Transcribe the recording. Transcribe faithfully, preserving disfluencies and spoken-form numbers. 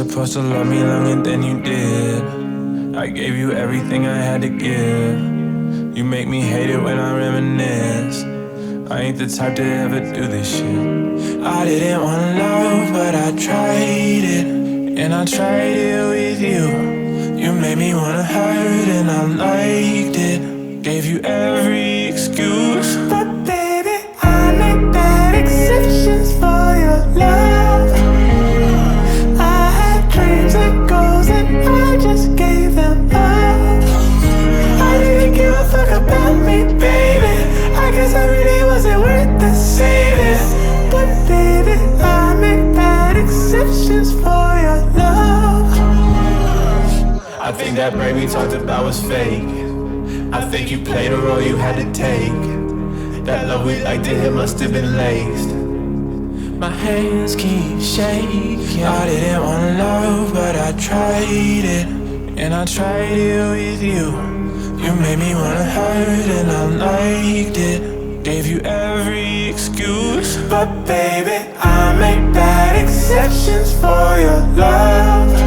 supposed to love me longer than you did. I gave you everything I had to give. You make me hate it when I reminisce. I ain't the type to ever do this shit. I didn't wanna love, but I tried it. And I tried it with you. You made me wanna hurt and I liked it. Gave you every excuse, but baby, I make bad exceptions for your love. I had dreams and goals and I just gave them up. I didn't give a fuck about me, baby. I guess I really wasn't worth the saving. But baby, I make bad exceptions for your love. I think that break we talked about was fake. I think you played a role you had to take. That love we liked to hit must have been laced. My hands keep shaking. I didn't wanna love, but I tried it. And I tried it with you. You made me wanna hurt and I liked it. Gave you every excuse, but baby, I make bad exceptions for your love.